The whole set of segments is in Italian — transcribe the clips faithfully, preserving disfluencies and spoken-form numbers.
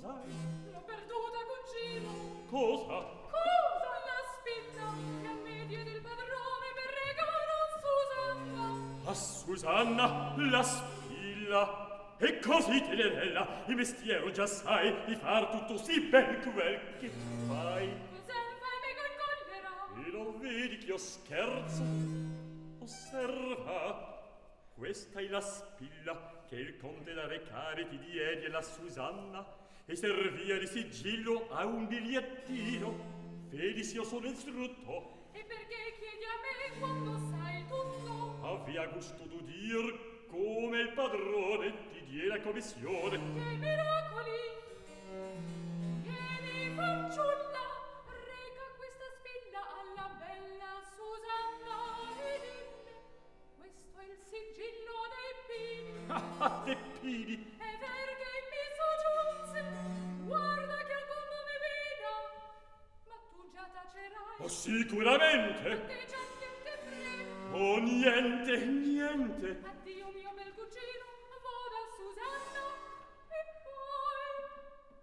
sai? L'ho perduta, cugino. Cosa? Cosa? La spilla che a me diede il padrone per regalo a Susanna. A Susanna la spilla. E così tenerella, il mestiero già sai di far tutto sì ben quel che tu fai. Cos'è fai me col collera? E non vedi che io scherzo? Osserva. Questa è la spilla che il conte da recare ti diede alla Susanna e servia di sigillo a un bigliettino. Vedi se io sono instrutto. E perché chiedi a me quando sai tutto? Avea gusto d'udir come il padrone ti die la commissione. Che miracoli! Vieni, fanciulla, reca questa spilla alla bella Susanna e dille: questo è il sigillo dei pini. Ah, dei pini! E verghe mi soggiunse, guarda che alcun nome veda, ma tu già tacerai. Oh, sicuramente! Te già niente prego. Oh, niente, niente! Addio mio bel cugino, voda Susanna, e poi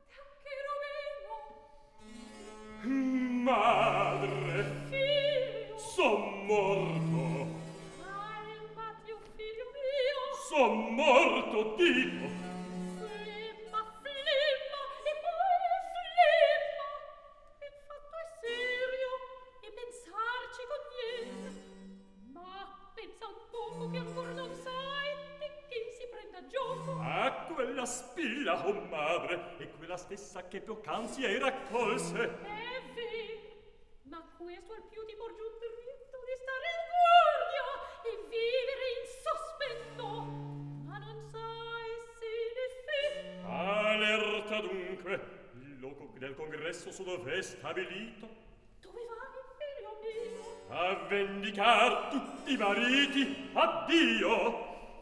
taccherò meno. Madre! Figlio! Son morto! Calma, Dio figlio mio! Son morto, dico! Flimma, flimma, e poi flimma! Il fatto è serio, e pensarci conviene. Ma pensa un poco che ancora non sai di chi si prenda gioco. Ah, quella spilla, oh madre! È quella stessa che poc'anzi hai raccolse! È vero, ma questo al più ti porge un diritto di stare in guardia e vivere in sospetto. Ma non sai se in effetto. Alerta dunque! Il loco del congresso su dove è stabilito? Dove vai, figlio mio? A vendicar tutti i mariti! Addio!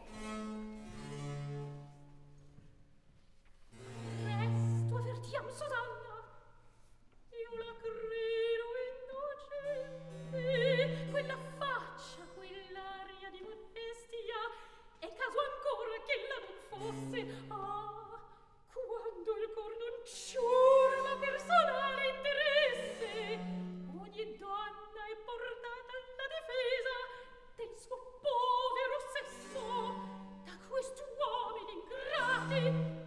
Presto avvertiam Susanna. Io la credo innocente. Quella faccia, quell'aria di modestia, è caso ancora che la non fosse. Ah, quando il cor non ciurma personale interesse, ogni donna è portata alla difesa del suo povero sesso da quest'uomini ingrati.